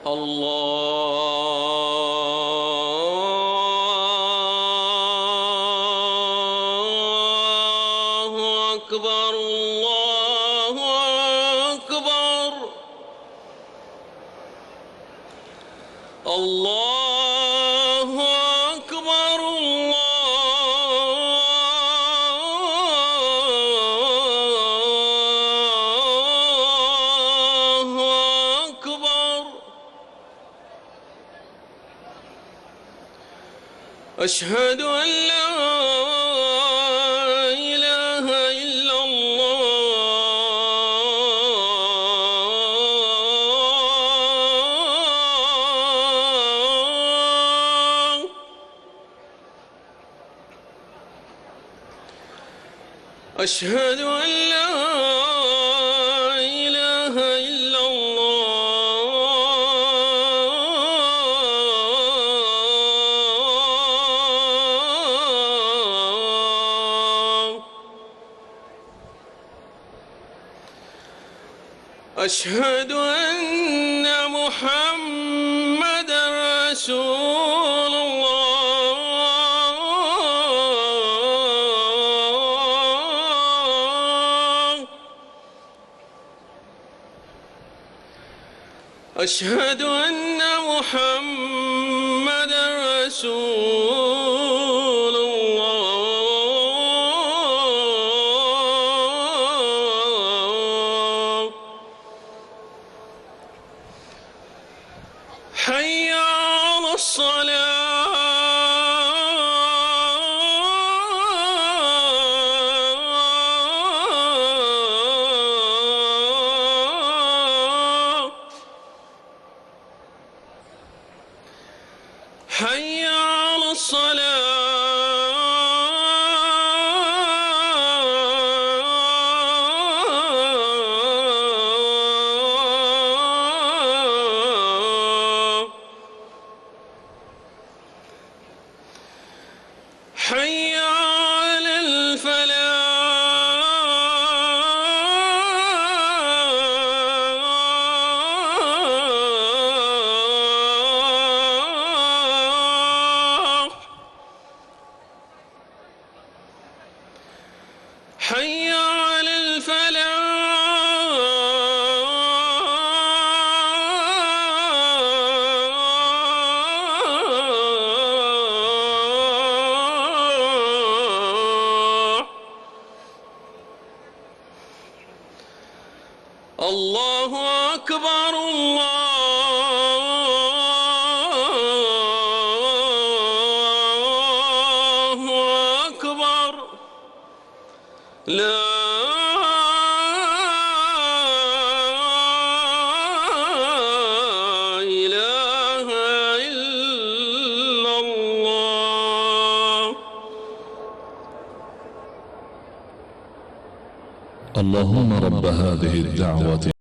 الله أكبر الله أكبر الله أكبر الله أكبر أشهد أن لا إله إلا الله أشهد أن لا إله إلا الله أشهد أن محمدًا رسول الله أشهد أن محمدًا رسول الله حي على الصلاة حي على الصلاة حي على الفلاح حي على الفلاح الله أكبر الله أكبر لا إله إلا الله اللهم رب هذه الدعوة